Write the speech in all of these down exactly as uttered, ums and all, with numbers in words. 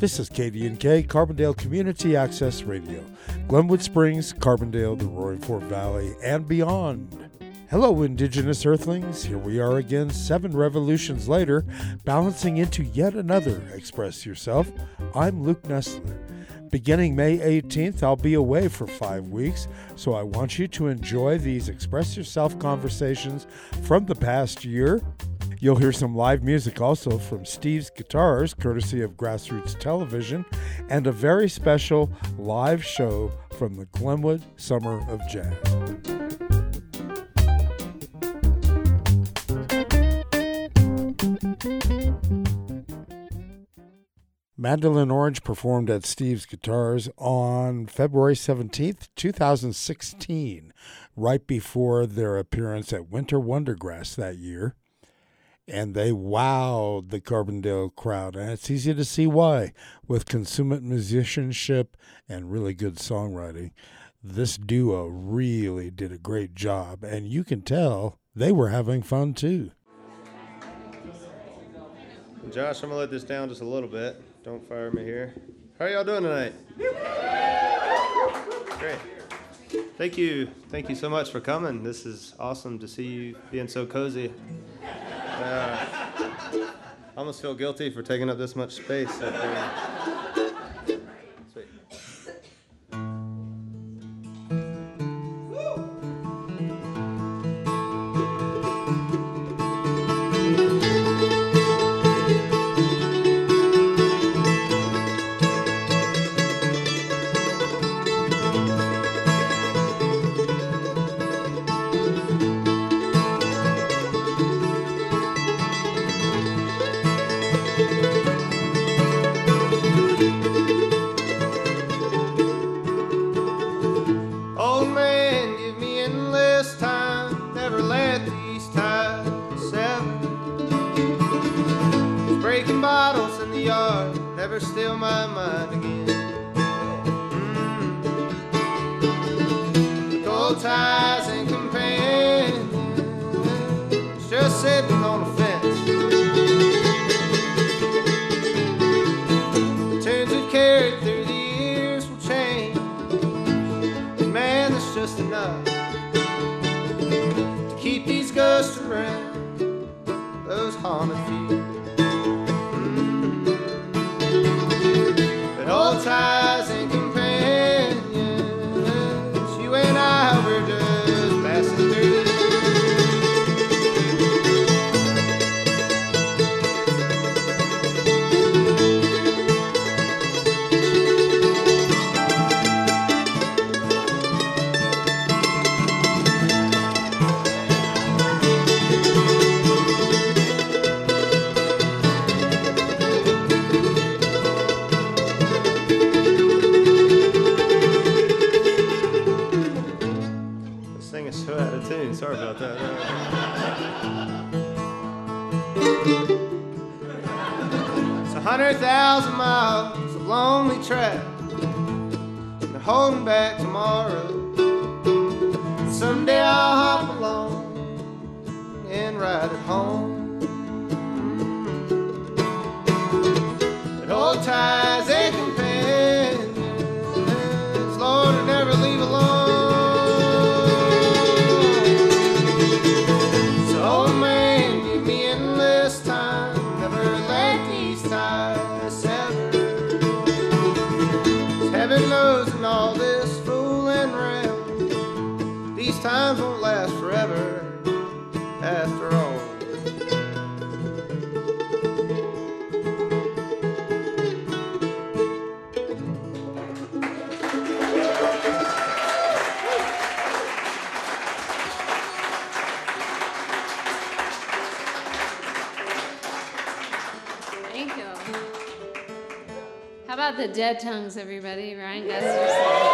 This is K D N K, Carbondale Community Access Radio. Glenwood Springs, Carbondale, the Roaring Fork Valley, and beyond. Hello, Indigenous Earthlings. Here we are again, seven revolutions later, balancing into yet another Express Yourself. I'm Luke Nestler. Beginning May eighteenth, I'll be away for five weeks, so I want you to enjoy these Express Yourself conversations from the past year. You'll hear some live music also from Steve's Guitars, courtesy of Grassroots Television, and a very special live show from the Glenwood Summer of Jazz. Mandolin Orange performed at Steve's Guitars on February seventeenth, twenty sixteen, right before their appearance at Winter Wondergrass that year. And they wowed the Carbondale crowd, and it's easy to see why. With consummate musicianship and really good songwriting, this duo really did a great job, and you can tell they were having fun too. Josh, I'm going to let this down just a little bit. Don't fire me here. How are y'all doing tonight? Great. Thank you. Thank you so much for coming. This is awesome to see you being so cozy. Uh, I almost feel guilty for taking up this much space. Up there. Sweet. Steal my mind again. Mm. The cold ties and companions just sitting on a fence. The tunes we've carried through the years will change, and man, that's just enough to keep these ghosts around those haunted feet. Old ties and companions, you and I were just passing through. Sorry about that. It's a hundred thousand miles of lonely track, and they're holding back tomorrow. Someday I'll hop along and ride it home. But old ties and companions, Lord, will never leave alone. Heaven knows in all this fooling round, these times won't last forever after all. Thank you. How about the Dead Tongues, everybody? Ryan Gusterson.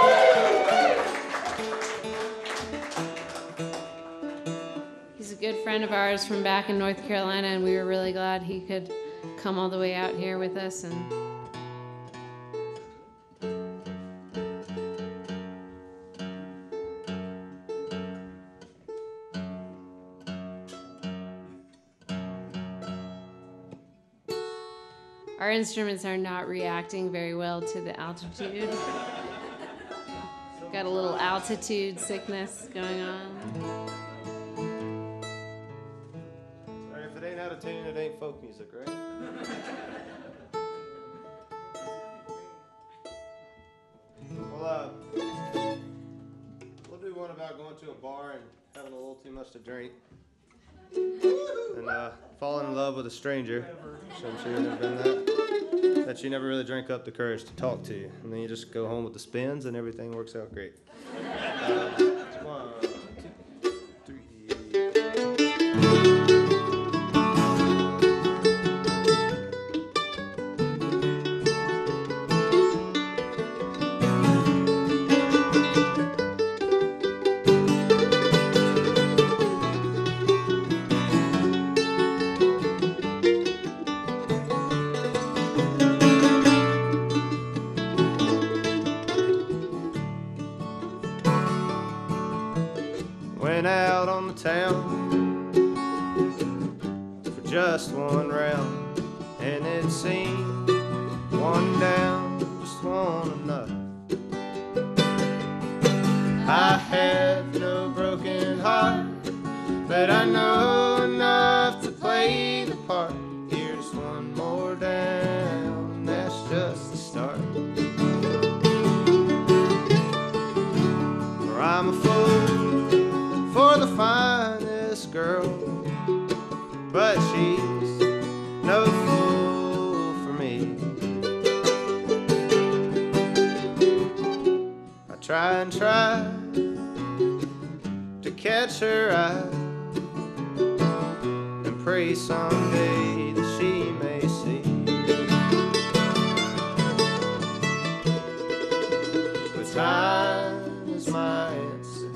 He's a good friend of ours from back in North Carolina, and we were really glad he could come all the way out here with us. And our instruments are not reacting very well to the altitude. Got a little altitude sickness going on. Sorry, if it ain't out of tune, it ain't folk music, right? Well, uh, we'll do one about going to a bar and having a little too much to drink. And uh, falling in love with a stranger. So I'm sure you've never been that. That you never really drank up the courage to talk to you. And then you just go home with the spins and everything works out great. Uh, one, two, three. Went out on the town for just one round, and it seemed one down, just one enough. I have no broken heart, but I know enough to play the part. Here's one more down, that's just the start. For I'm a fool for the finest girl, but she's no fool for me. I try and try to catch her eye and pray someday that she may see. But time is my answer,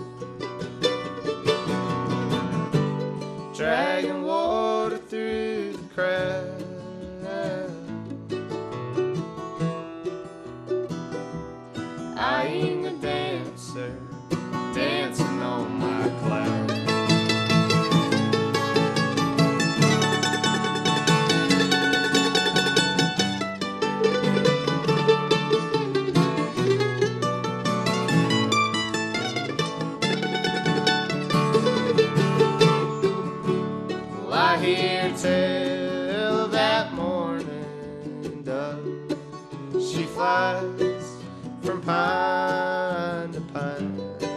dragging water through the crowd. I ain't a dancer, dancing on my cloud. Well, I hear tell that morning dove, she flies from pine to pine.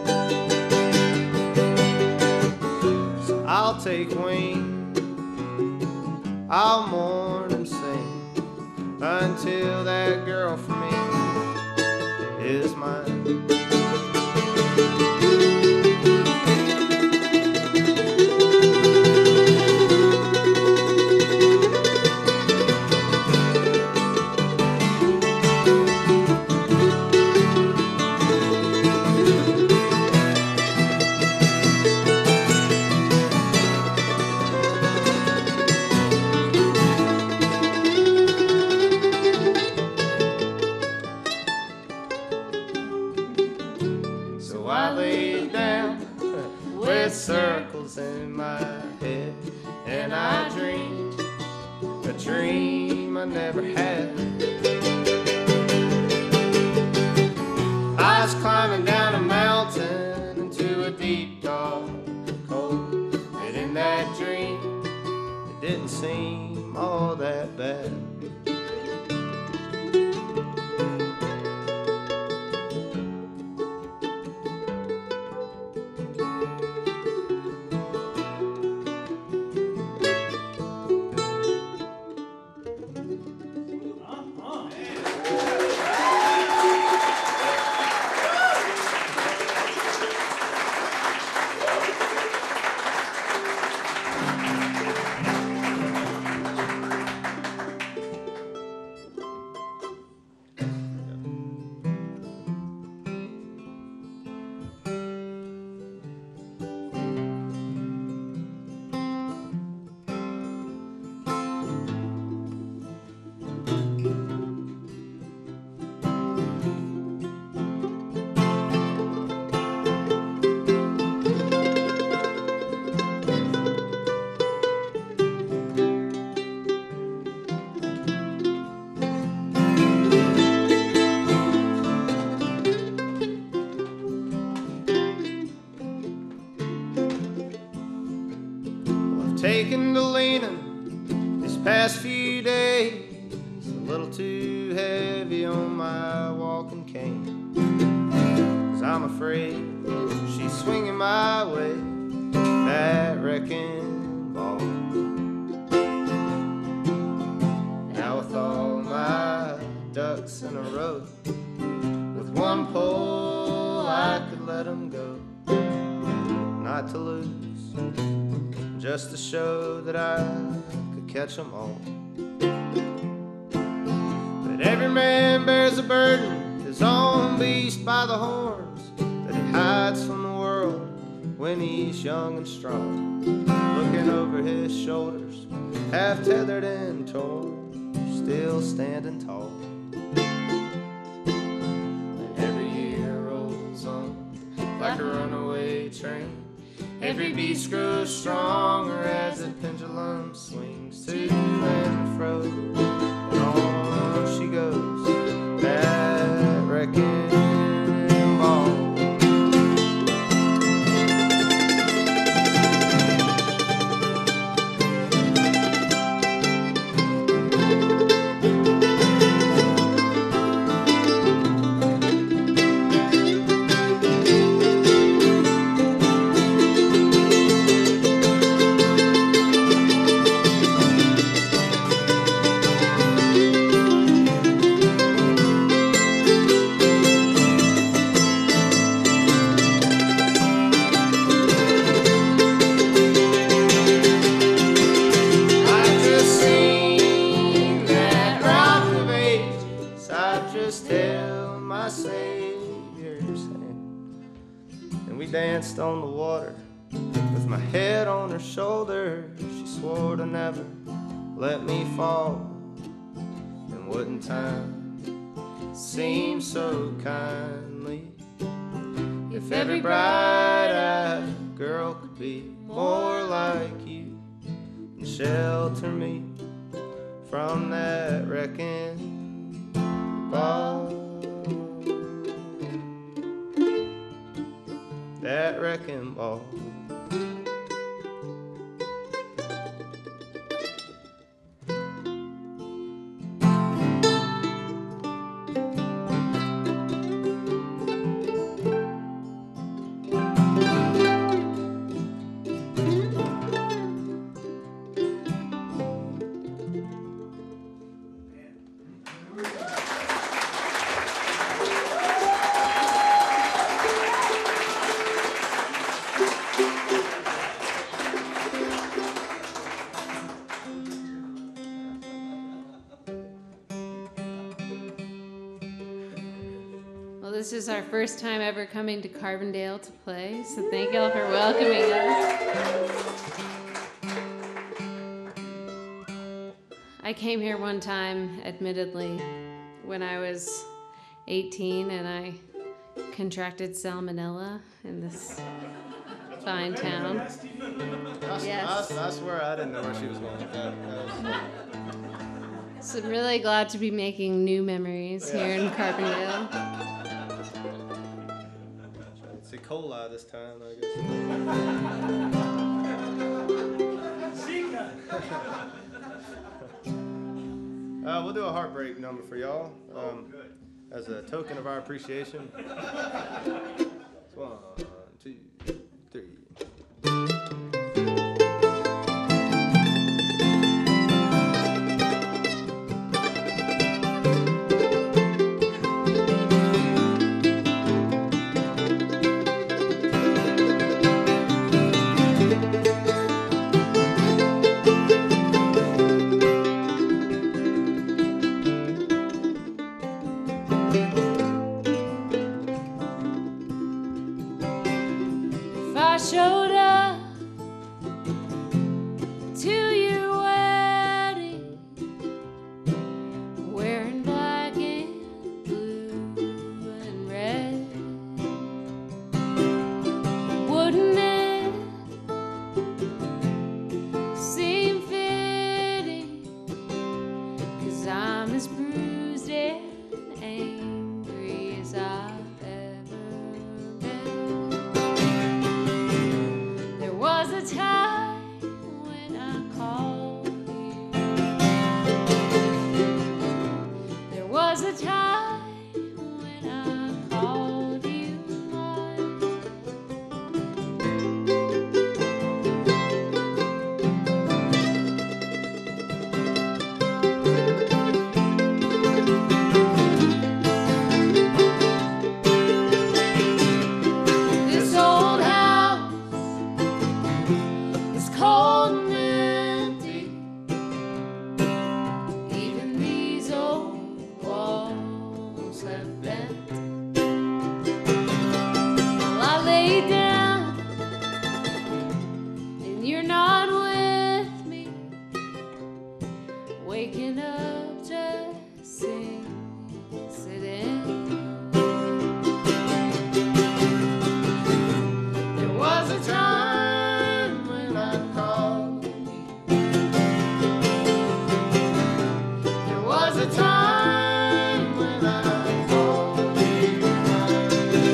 So I'll take wing, I'll mourn and sing until that girl for me is mine. So I lay down with circles in my head, and I dreamed a dream I never had. I was climbing down a mountain into a deep dark cold, and in that dream it didn't seem all that bad. Past few days, a little too heavy on my walking cane. Cause I'm afraid she's swinging my way, that wrecking ball. Now with all my ducks in a row, with one pole I could let them go. Not to lose, just to show that I could catch them all. But every man bears a burden, his own beast by the horns, that he hides from the world when he's young and strong. Looking over his shoulders, half tethered and torn, still standing tall. And every year rolls on like a runaway train. Every beast grows stronger as the pendulum swings to and fro. And on she goes, that wrecking ball. Danced on the water with my head on her shoulder. She swore to never let me fall. And wouldn't time seem so kindly if every bright-eyed girl could be more like you and shelter me from that wrecking ball. That wrecking ball. This is our first time ever coming to Carbondale to play, so thank y'all for welcoming us. I came here one time, admittedly, when I was eighteen and I contracted salmonella in this fine town. I, Yes. I, I swear I didn't know where she was going with that. that was, So I'm really glad to be making new memories here in Carbondale. It's E. coli this time, I guess. uh, we'll do a heartbreak number for y'all um, as a token of our appreciation. One, two, three. Showed up to your wedding wearing black and blue and red. Wouldn't it seem fitting? 'Cause I'm as bruised and angry was a time when I called you mine. This old house is cold and empty. Even these old walls have bent. Well, I lay down and you're not with me. Waking up just sinks it in. There was a time when I called you. There was a time when I called you mine.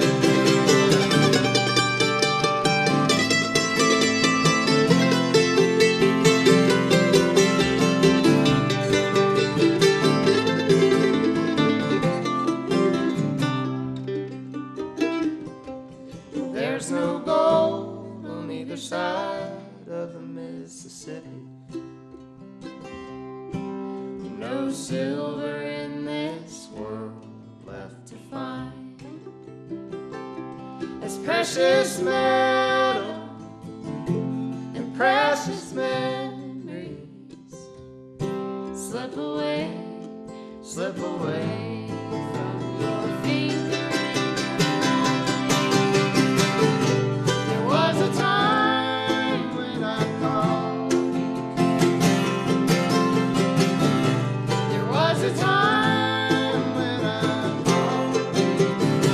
There's no gold on either side of the Mississippi. No silver in this world left to find. As precious metal and precious memories slip away, slip away from your finger. There was a time when I called you. There was a time when I called you.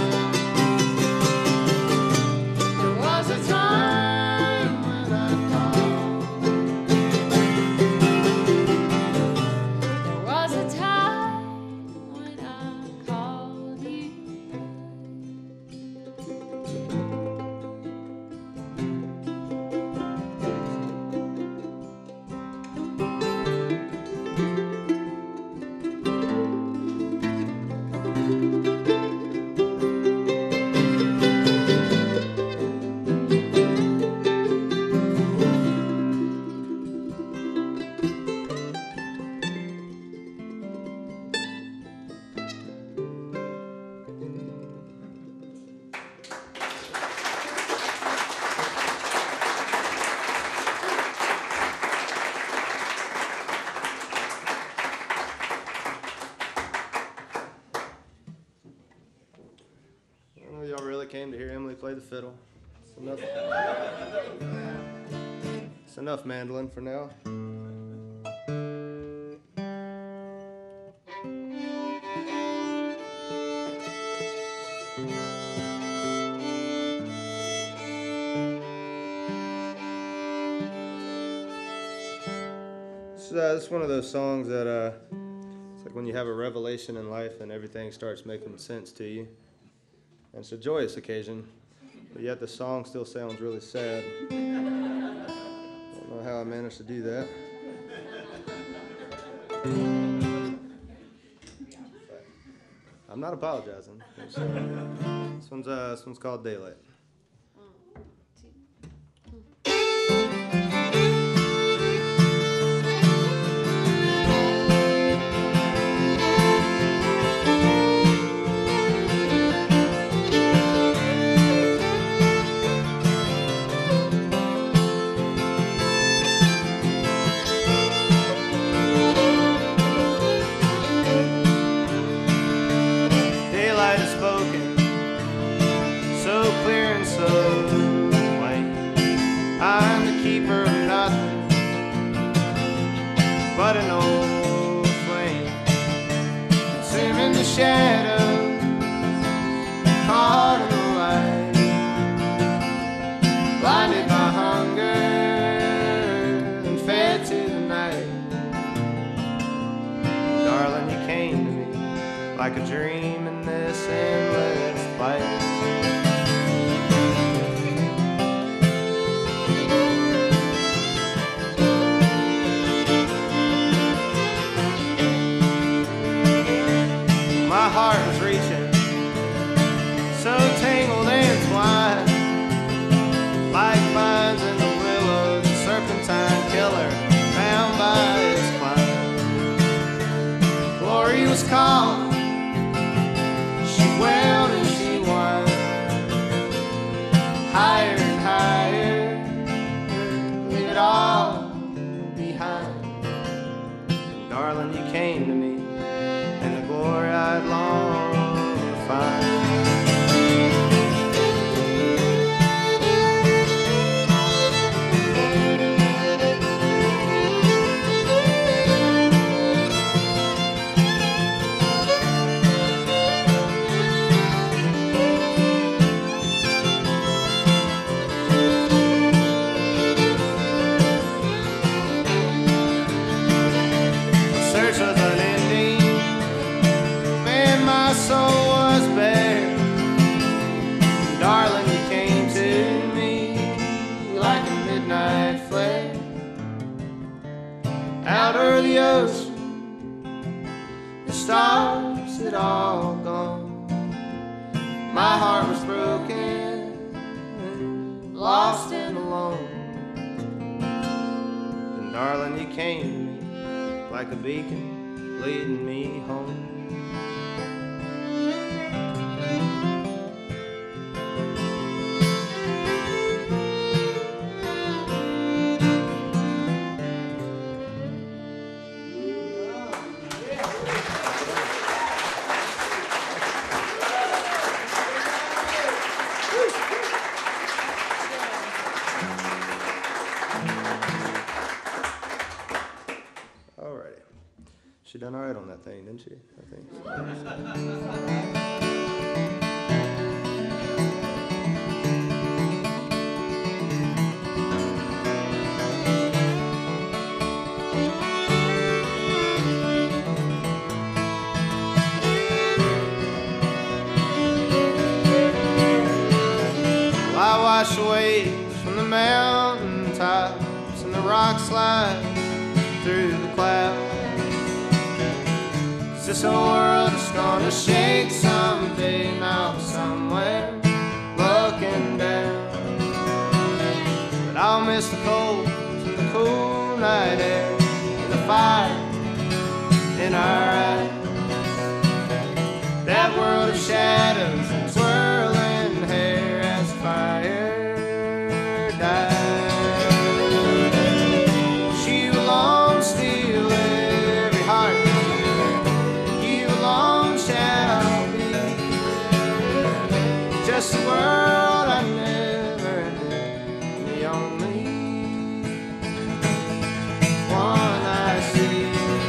There was a time when I called you. There was a time when I called you. I know y'all really came to hear Emily play the fiddle. It's enough. It's enough mandolin for now. It's, uh, it's one of those songs that uh, it's like when you have a revelation in life and everything starts making sense to you. And it's a joyous occasion, but yet the song still sounds really sad. I don't know how I managed to do that. I'm not apologizing. This one's, uh, this one's called Daylight. Daylight is spoken, so clear and so plain. I'm the keeper of nothing but an old flame, consuming the shadows, caught in the light, blinded by hunger and fed to the night. Darling, you came to me like a dream in this endless light. my heart was reaching, so tangled and twined, like vines in the willows, a serpentine killer found by his climb. Glory was calm, she wailed and she whined, higher and higher, leave it all behind. And darling, you came to me, and the glory I'd long to find. The ocean, the stars had all gone. My heart was broken, lost and alone. And darling, you came to me like a beacon, leading me home. She done all right on that thing, didn't she? I think. Well, I watch the waves from the mountain tops and the rock slides through the clouds. This whole world is gonna shake someday, now somewhere looking down. But I'll miss the cold and the cool night air and the fire in our eyes. That world of shadows and swirling hair as fire dies. She will long steal every heart, just the world I never knew, the only one I see.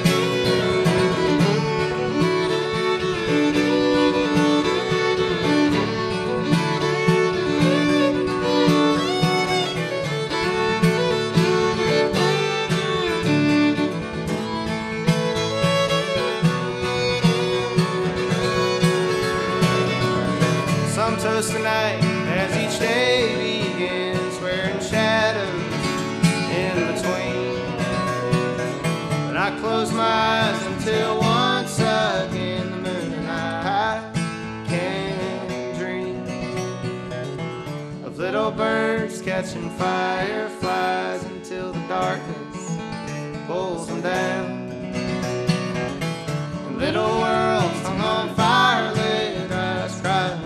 Toast tonight as each day begins, wearing shadows in between. But I close my eyes until once again the moon and I can dream of little birds catching fireflies until the darkness pulls them down. And little worlds hung on fire, lit us crying.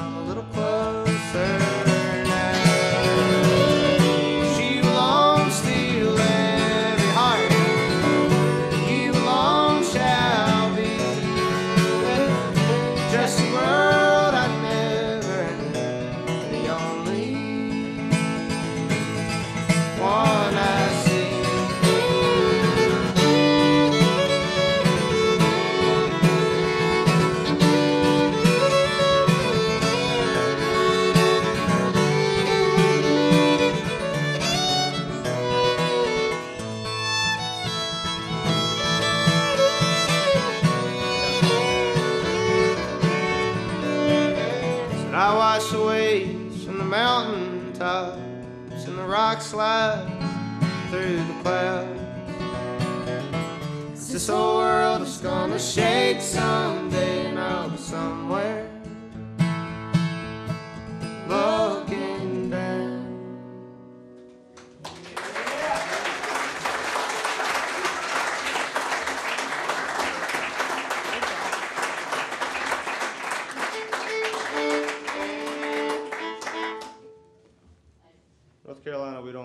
wash the waves from the mountain tops and the rock slides through the clouds. 'Cause this whole world is gonna shake someday, and I'll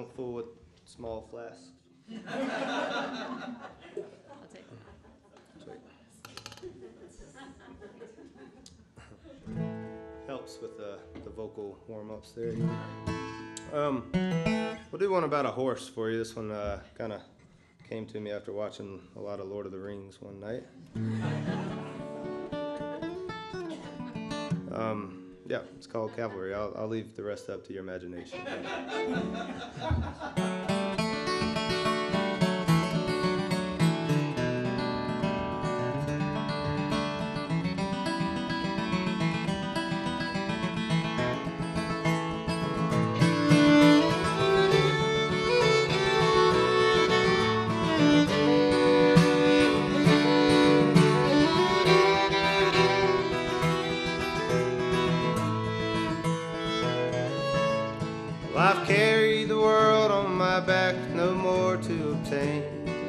full with small flasks. I'll take it. Sweet. Helps with the, the vocal warm-ups there. Um, we'll do one about a horse for you. This one uh, kind of came to me after watching a lot of Lord of the Rings one night. Um, yeah, it's called Cavalry. I'll, I'll leave the rest up to your imagination. I've carried the world on my back, no more to obtain.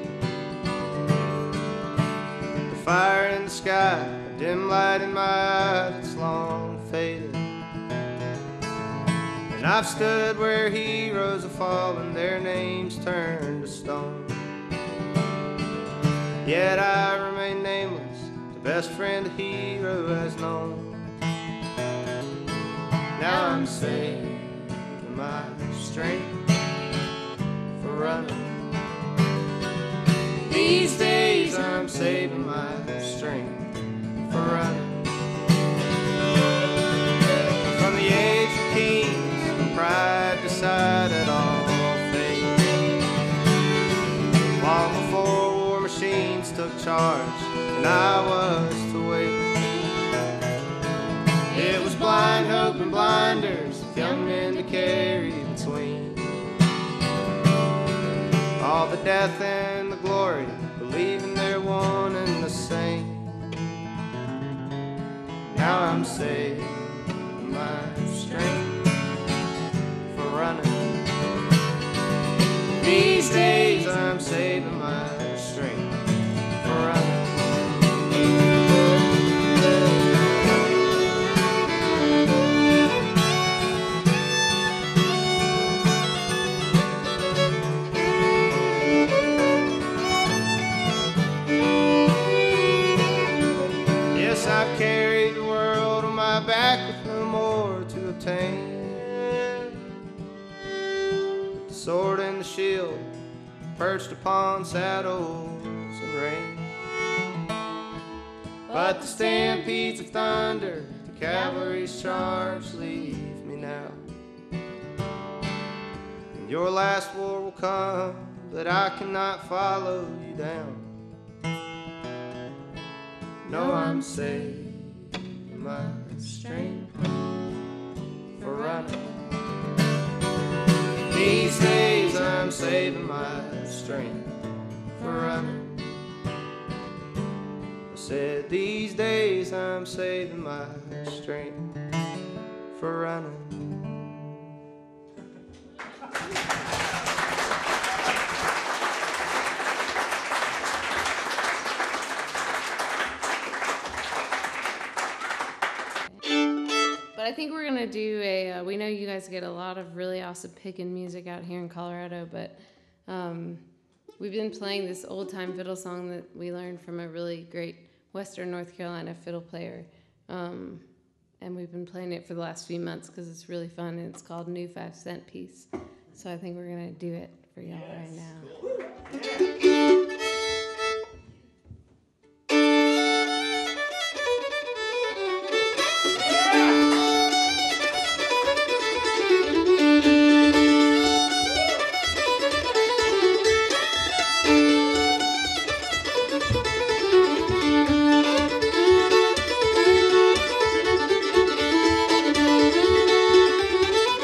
The fire in the sky, a dim light in my eye that's long faded. And I've stood where heroes have fallen, their names turned to stone. Yet I remain nameless, the best friend a hero has known. Now I'm saved my strength for running. These days I'm saving my strength for running. From the age of kings, when pride decided all fate, long before war machines took charge and I was to wait. It was blind hope and blinders, young men to carry between. All the death and the glory, believing they're one and the same. Now I'm saving my strength for running. These days I'm saving my strength for running. I've carried the world on my back with no more to obtain. The sword and the shield perched upon saddles and reins. But the stampedes of thunder, the cavalry's charge leave me now. And your last war will come, but I cannot follow you down. No, I'm saving my strength for running. These days I'm saving my strength for running. I said these days I'm saving my strength for running. But I think we're going to do a, uh, we know you guys get a lot of really awesome pickin' music out here in Colorado, but um, we've been playing this old-time fiddle song that we learned from a really great Western North Carolina fiddle player. Um, and we've been playing it for the last few months because it's really fun, and it's called New Five Cent Piece. So I think we're going to do it for y'all right now.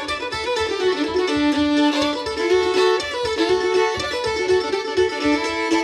Thank you.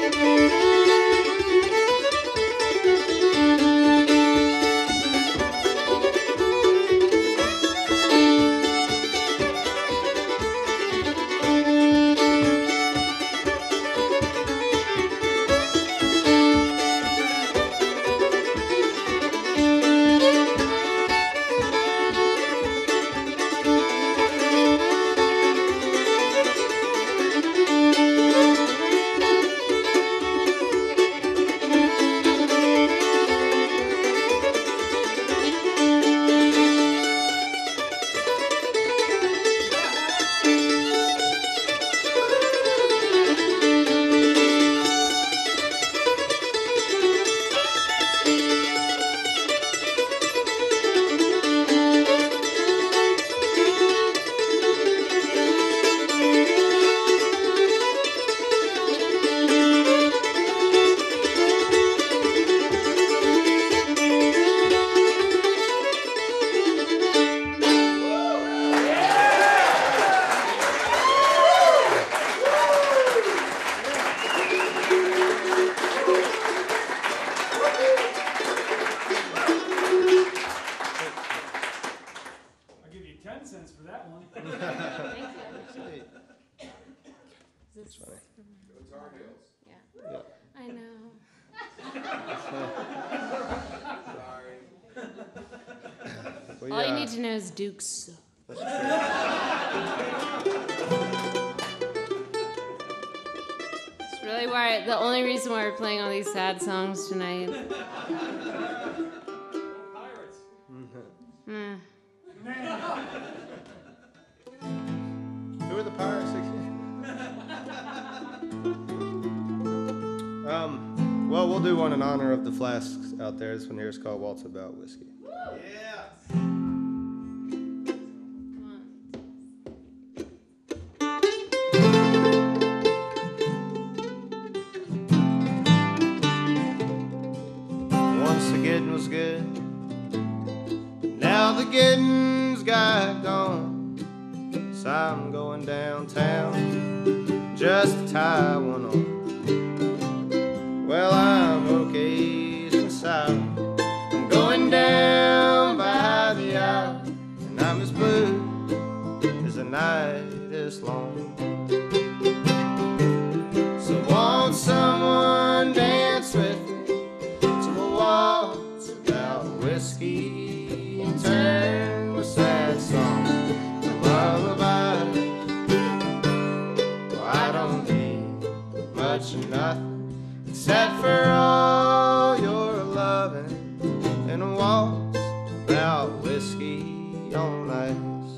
We, All you uh, need to know is Duke's. That's true. It's really why the only reason why we're playing all these sad songs tonight. Pirates. Mm. Who are the pirates again? um, well, we'll do one in honor of the flasks out there. This one here is called Waltz About Whiskey. Yeah. Once the getting was good, now the getting's got gone. So I'm going downtown just to tie one on. Well, I'm okay inside. I'm going down by the aisle, and I'm as blue as the night is long. So won't someone dance with me to a waltz about whiskey and turn the sad song to lullaby? Well, I don't need much of nothing except for all your loving and a waltz about whiskey on ice.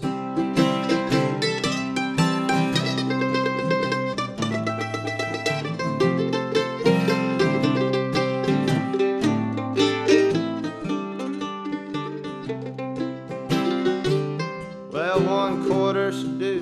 Well, one quarter should do.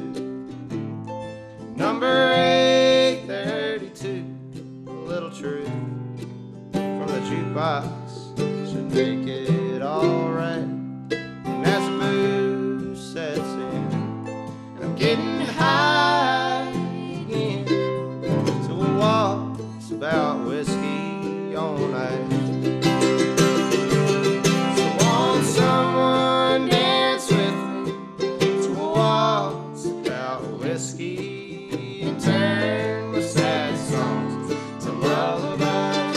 Number eight thirty-two, a little true from the jukebox should make it alright. And as the booze sets in, I'm getting high again to a waltz about whiskey on ice. So won't someone dance with me to a waltz about whiskey and turn the sad songs to lullabies?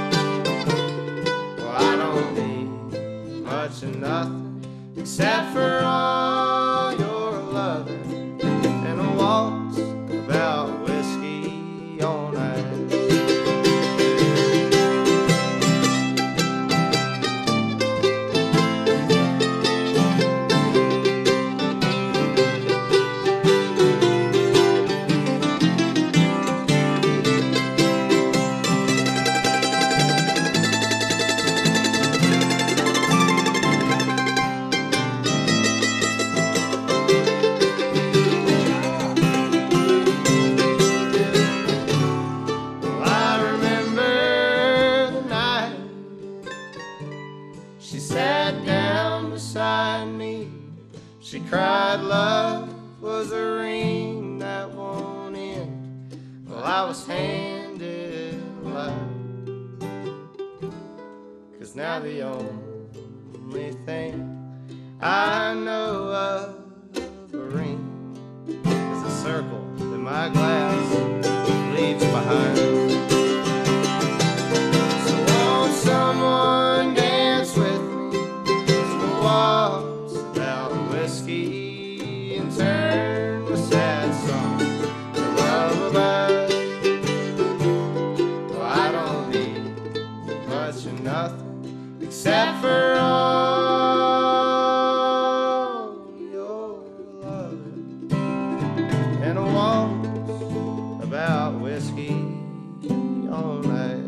Well, I don't need much of nothing except for all your loving and a waltz about whiskey on ice. Well, I remember the night she sat down beside me. She cried love was a ring that won't end. Well, I was handed life, 'cause now the only thing I know of a ring is a circle that my glass leaves behind. So won't someone dance with me to a waltz about whiskey and turn the sad song to lullabies? Well, I don't need much of nothing except for all your loving and a waltz about whiskey all night.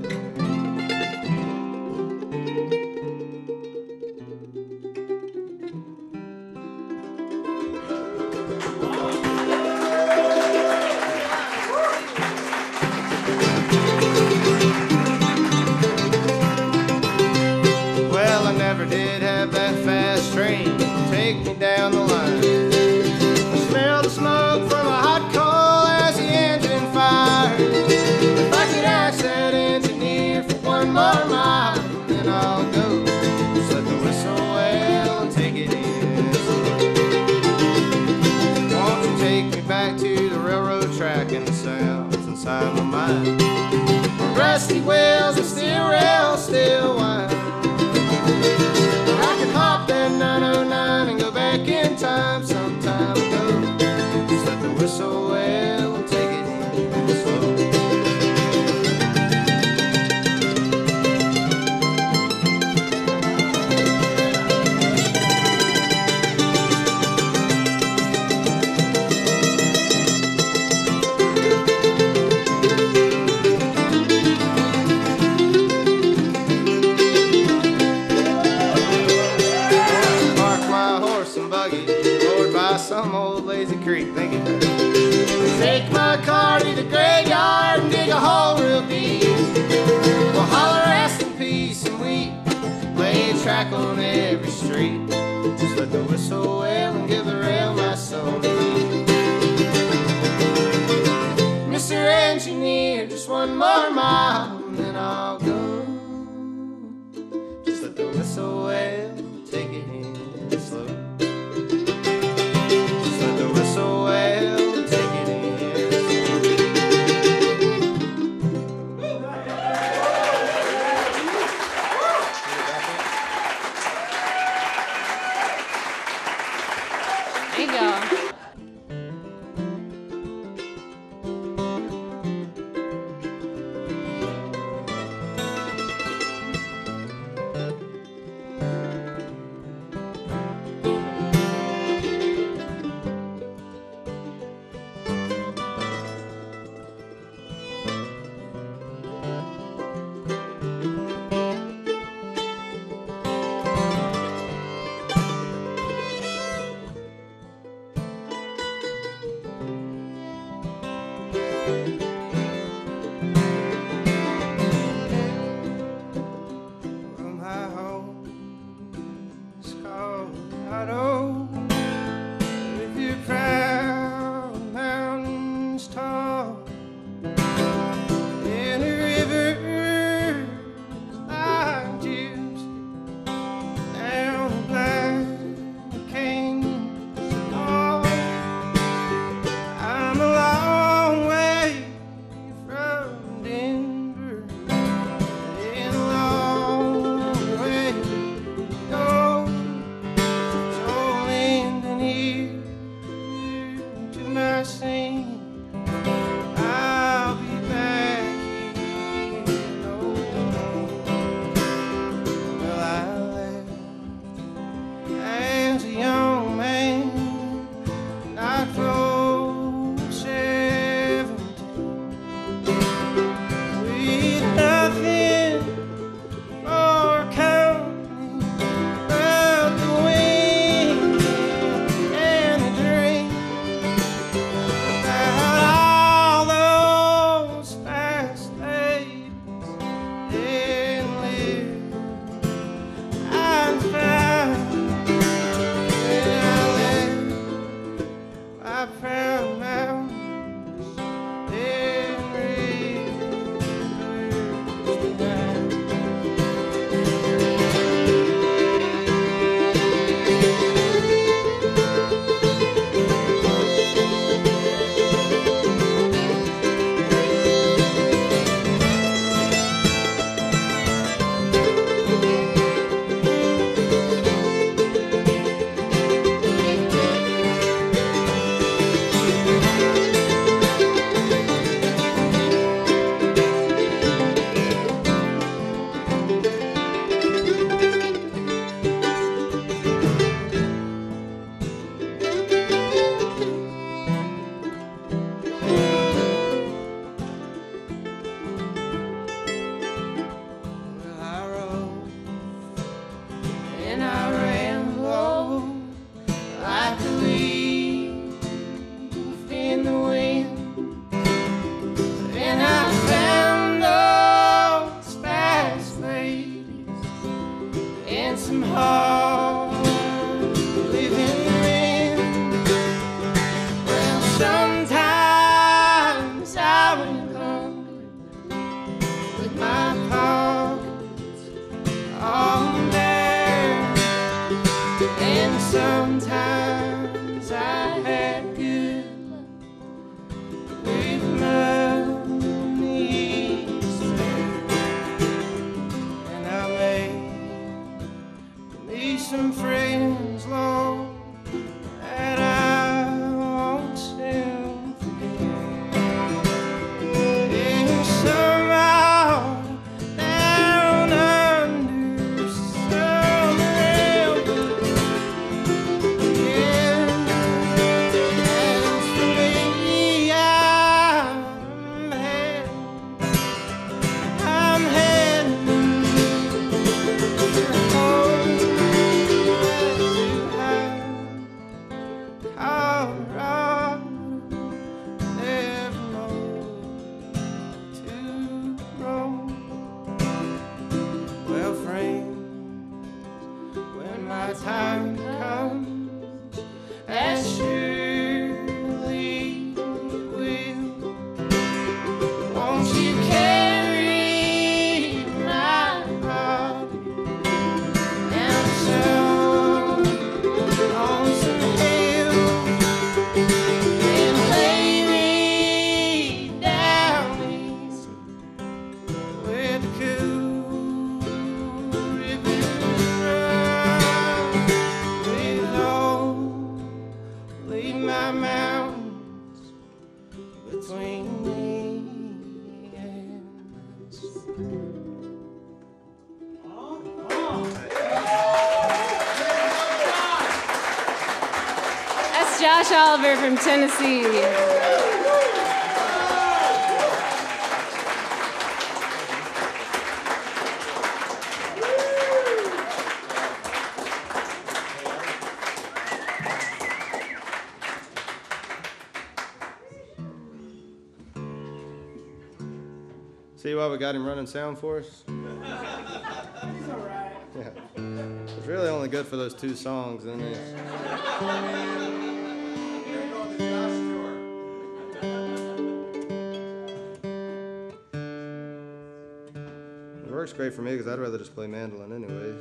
Well, I never did have that fast train take me down the line. I smell the smoke from a hot coal as the engine fired. If I could ask that engineer for one more mile, then I'll go. Just let the whistle wail and take it in. Won't you take me back to the railroad track and the sounds inside my mind? Where rusty wheels and steel rails still wind. I could hop that nine oh nine some old lazy creek. Thank you. Take my car to the graveyard and dig a hole real deep. We'll holler rest in peace and we lay a track on every street. Just let the whistle wail and give the rail my soul. Mister Engineer, just one more mile and then I'll go. Just let the whistle wail, take it in slow. Just let the whistle wail, take it in slow. There you go. Well, my home is Colorado, with your proud mountains tall, and the rivers like gypsy down the Black Canyon Wall. I'm a long way from Denver, and a long way to go. So lend an ear to my singing. I'll be back here no more. Well, I left as a young man, not close seventeen, with nothing for company but the wind and the dream about all those fast days and live. I found when I left my proud mountains and rivers behind. Well, I rode and I ran low like a leaf in the wind, and I found those fast ladies and some hard living men. Well, sometimes I went hungry with my pockets all bare, and sometimes I had good luck with money spare, and I made me some friends, Lord, that I won't soon forget. And somehow down under some river, yeah. As for me, I'm heading, I'm heading home to hide. my time comes, and surely will. Won't you carry my heart down some lonesome hill and lay me down easy where the cool rivers run, with only my mountains between me and the sea. That's Josh Oliver from Tennessee. See why we got him running sound for us? Yeah. It's really only good for those two songs, isn't it? It works great for me because I'd rather just play mandolin anyways.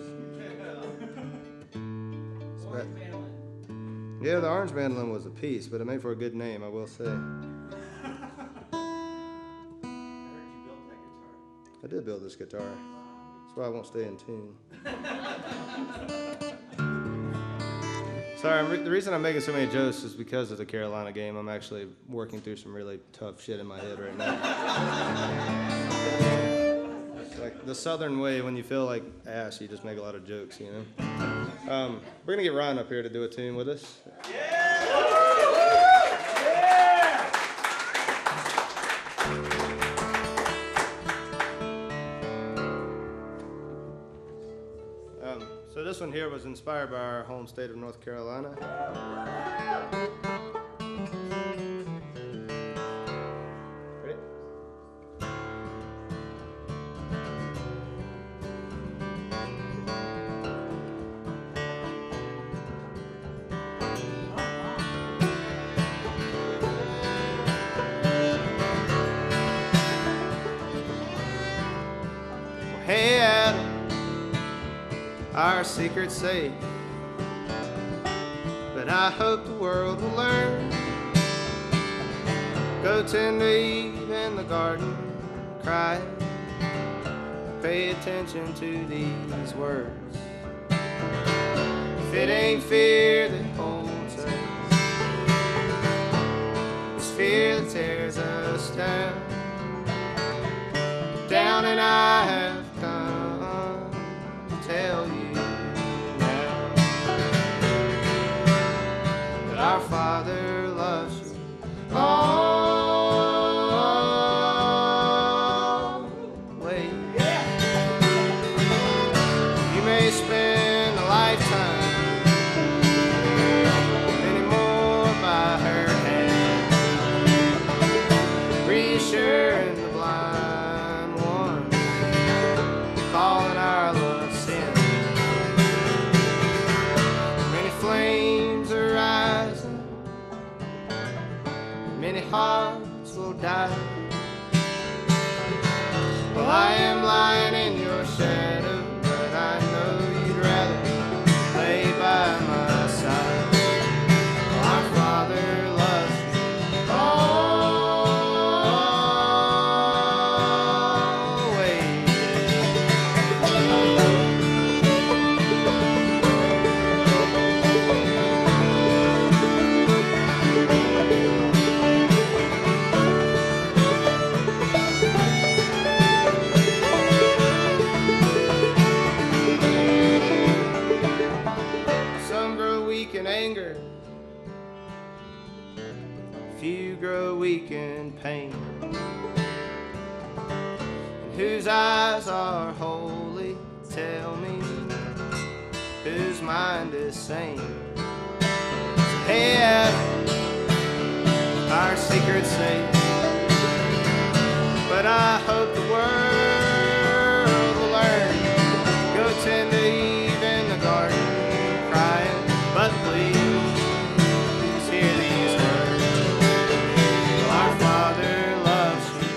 But- yeah, the orange mandolin was a piece, but it made for a good name, I will say. I did build this guitar. That's why I won't stay in tune. Sorry, I'm re- the reason I'm making so many jokes is because of the Carolina game. I'm actually working through some really tough shit in my head right now. It's like the Southern way, when you feel like ass, you just make a lot of jokes, you know? Um, we're going to get Ryan up here to do a tune with us. Um, so this one here was inspired by our home state of North Carolina. Ready? Hey, Adam, our secret's safe, but I hope the world will learn. Go tend to Eve in the garden, cry. Pay attention to these words. If it ain't fear that holds us, it's fear that tears us down. Down, and I have come to tell you now that our Father loves you always. You may spend a lifetime, many more by her hand, reassuring the blind one, calling our love sin. Many flames are rising, many hearts will die. Well, I am lying in your shadow, but I know you'd rather lay by my side. Well, our Father loves you Some grow weak in anger, few grow weak in pain, and whose eyes are holy, tell me, whose mind is sane. Hey, Adam, our secret's safe, but I hope the world will learn. Go tend to Eve in the garden, but please hear these words. Our Father loves you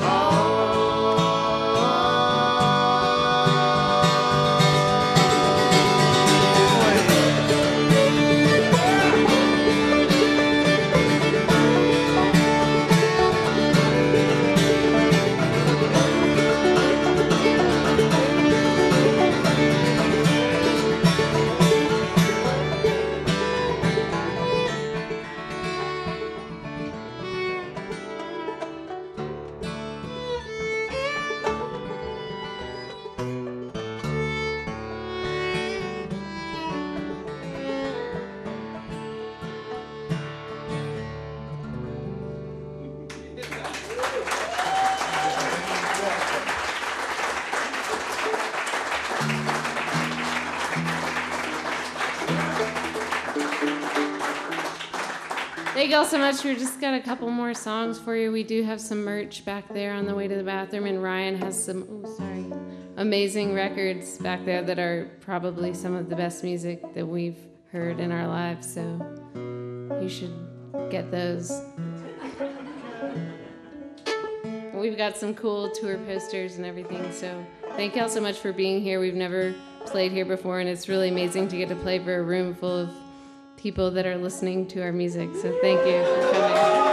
Thank you all so much. We just got a couple more songs for you. We do have some merch back there on the way to the bathroom, and Ryan has some, oh, sorry, amazing records back there that are probably some of the best music that we've heard in our lives, so you should get those. We've got some cool tour posters and everything, so thank you all so much for being here. We've never played here before, and it's really amazing to get to play for a room full of people that are listening to our music, so thank you for coming.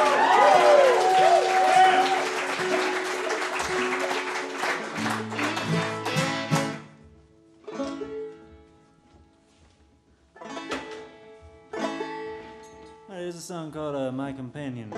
There's a song called uh, My Companion.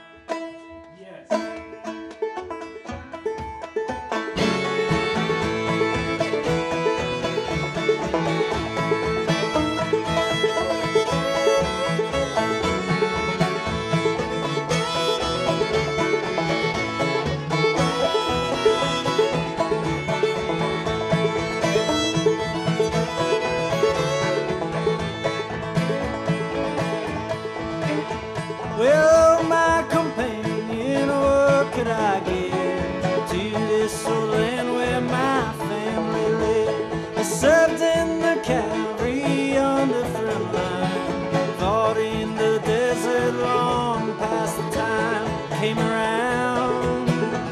Well, my companion, what could I give to this old land where my family lived? I served in the cavalry on the front line, fought in the desert long past the time came around.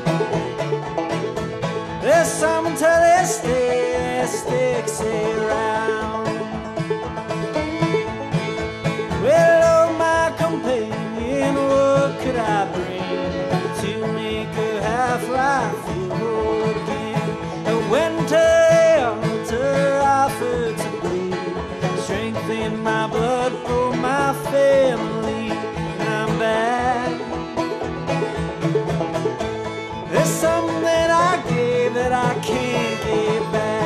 There's someone till they stay, their sticks stay around. Well, oh, my companion, what could I bring to make her half-life feel whole again? I went to the altar, offered to bleed, strengthen my blood for my family, and I'm back. There's something that I gave that I can't get back.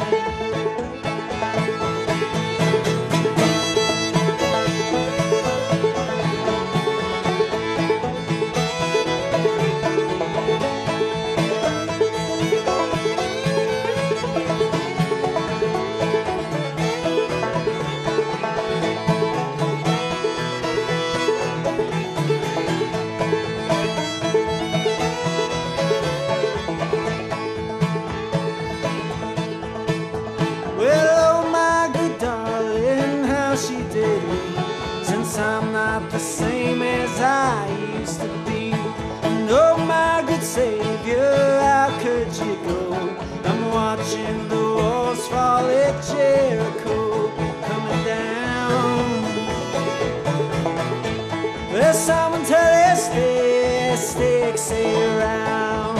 I'm not the same as I used to be. And oh, my good Savior, how could you go? I'm watching the walls fall at Jericho coming down. There's someone till they stay, sticks stay around.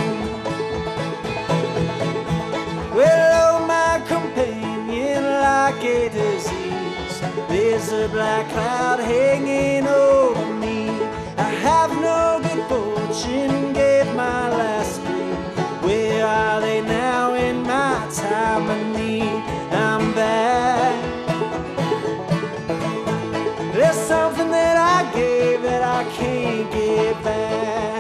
Well, oh, my companion, like a disease, there's a black cloud hanging over me. I have no good fortune, gave my last breath. Where are they now in my time of need? I'm back. There's something that I gave that I can't get back.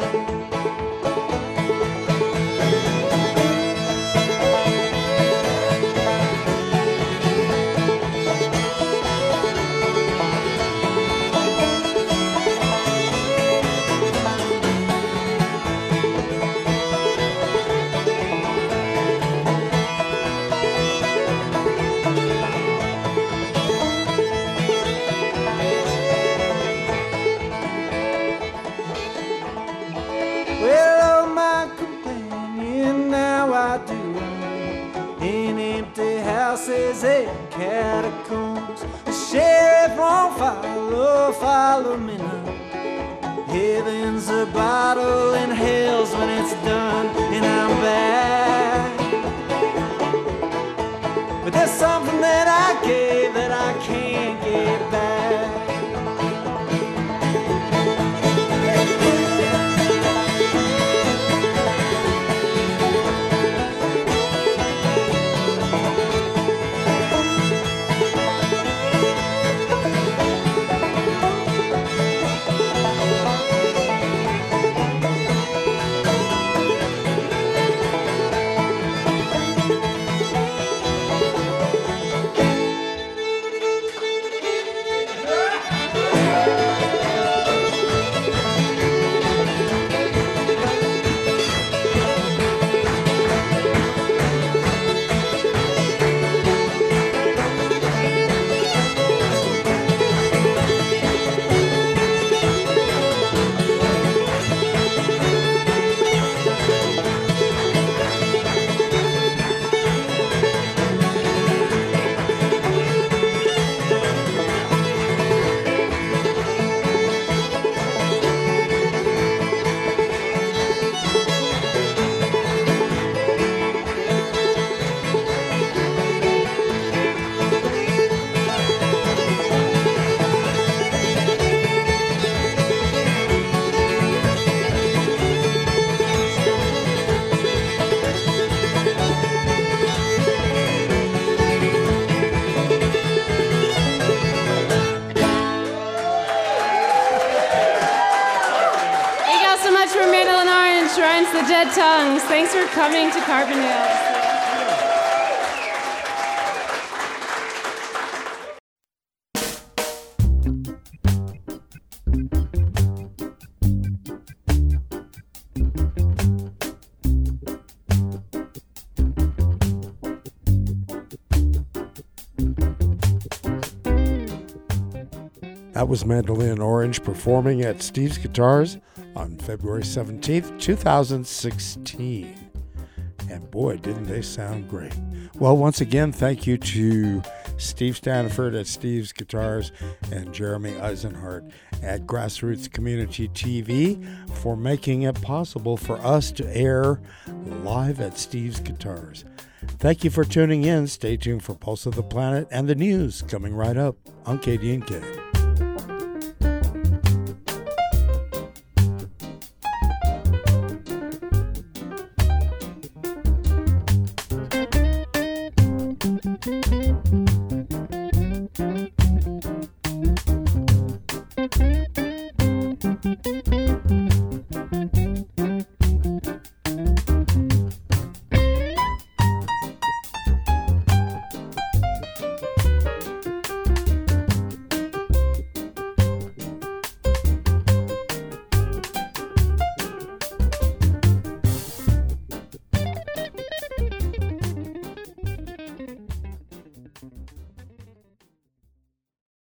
follow me now. Heaven's a bottle and hell's when it's done, and I'm back. But there's something that I gave that I can't get back. The Dead Tongues. Thanks for coming to Carbondale. That was Mandolin Orange performing at Steve's Guitars on February seventeenth, two thousand sixteen. And boy, didn't they sound great. Well, once again, thank you to Steve Stanford at Steve's Guitars and Jeremy Eisenhart at Grassroots Community T V for making it possible for us to air live at Steve's Guitars. Thank you for tuning in. Stay tuned for Pulse of the Planet and the news coming right up on K D N K.